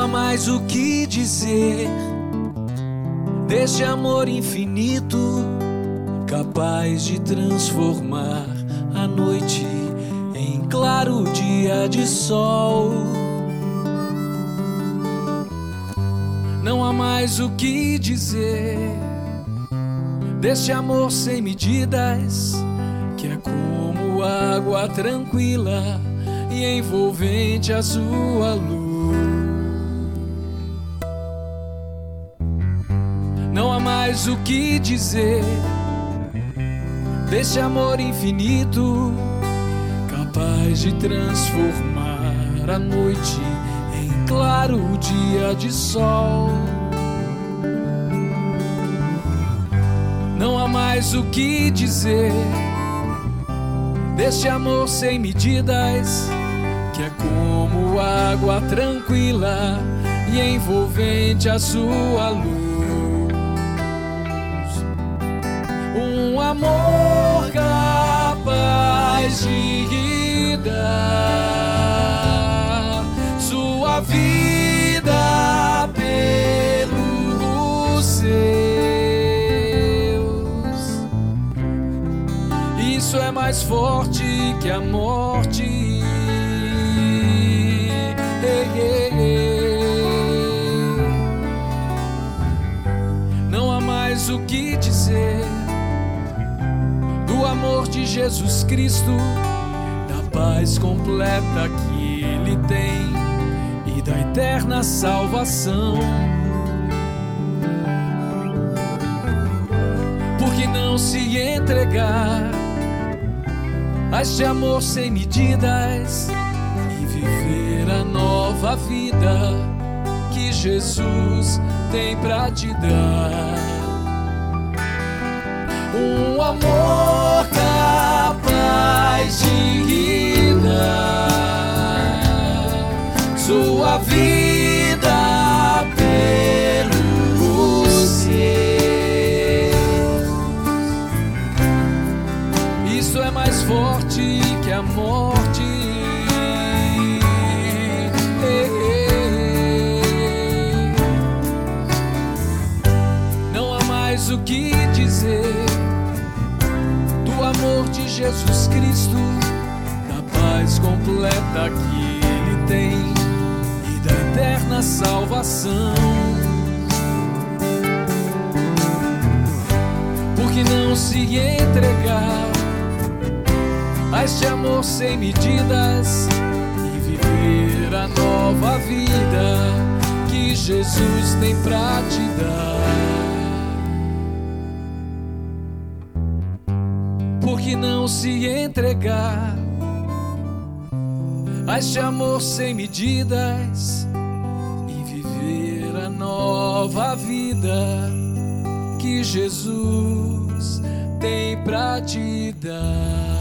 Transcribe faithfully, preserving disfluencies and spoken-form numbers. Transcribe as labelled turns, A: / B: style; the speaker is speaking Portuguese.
A: mais o que dizer deste amor infinito, capaz de transformar a noite em claro dia de sol. Não há mais o que dizer deste amor sem medidas, que é como água tranquila e envolvente a sua luz. Não há mais o que dizer deste amor infinito, capaz de transformar a noite em claro dia de sol. Não há mais o que dizer deste amor sem medidas, que é como água tranquila e envolvente a sua luz. Um amor capaz de dar sua vida pelos seus. Isso é mais forte que a morte. Ei, ei, ei. Não há mais o que dizer do amor de Jesus Cristo, da paz completa que Ele tem e da eterna salvação. Por que não se entregar a este amor sem medidas e viver a nova vida que Jesus tem pra te dar? Um amor capaz de dar sua vida pelos seus. Isso é mais forte que a morte. Não há mais o que dizer do amor de Jesus Cristo, da paz completa que Ele tem e da eterna salvação. Por que não se entregar a este amor sem medidas e viver a nova vida que Jesus tem pra te dar? Por que não se entregar a este amor sem medidas e viver a nova vida que Jesus tem pra te dar?